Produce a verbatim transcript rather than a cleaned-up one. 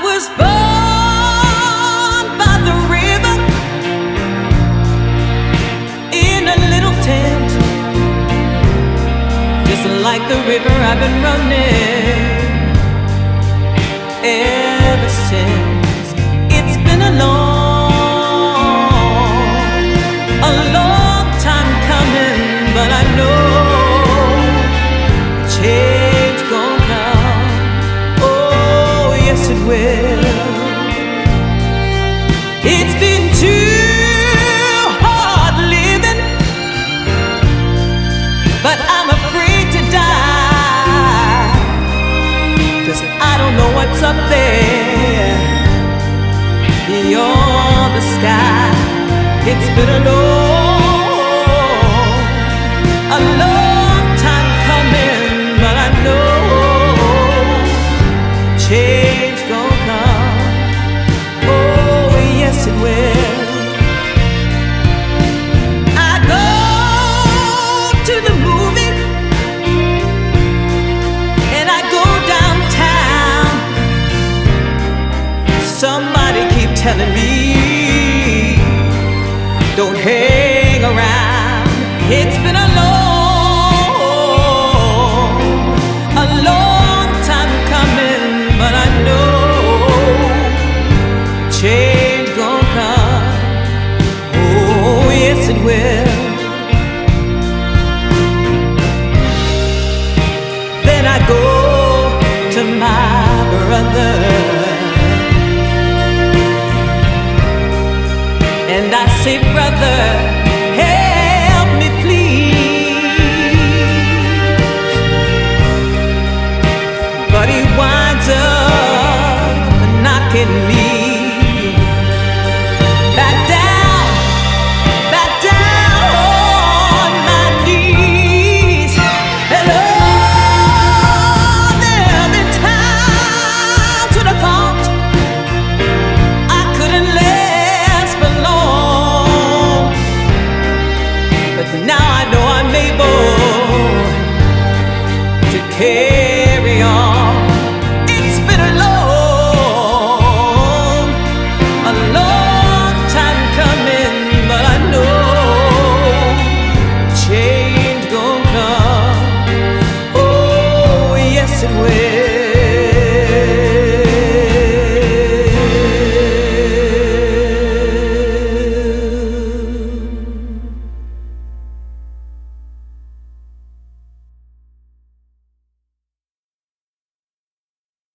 was born by the river in a little tent. Just like the river, I've been running ever since. It's been a long, a long time coming, but I know change gon' come. Oh, yes it will. It's been too hard living, but I'm afraid to die, 'cause I don't know what's up there beyond the sky. It's been a long, a long time coming, but I know change gon' come. Oh, yes it will. I go to the movie and I go downtown. Somebody keep telling me don't hang around. It's been a long, a long time coming, but I know change gon' come. Oh, yes it will. Then I go to my brother and I say, brother, help me please. But he winds up knocking me